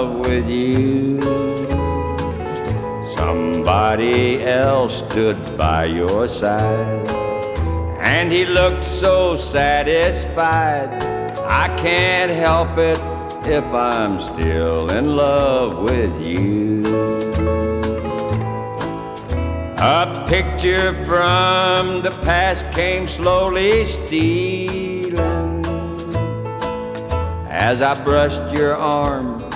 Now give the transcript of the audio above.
love with you. Somebody else stood by your side, and he looked so satisfied. I can't help it if I'm still in love with you. A picture from the past came slowly stealing as I brushed your arm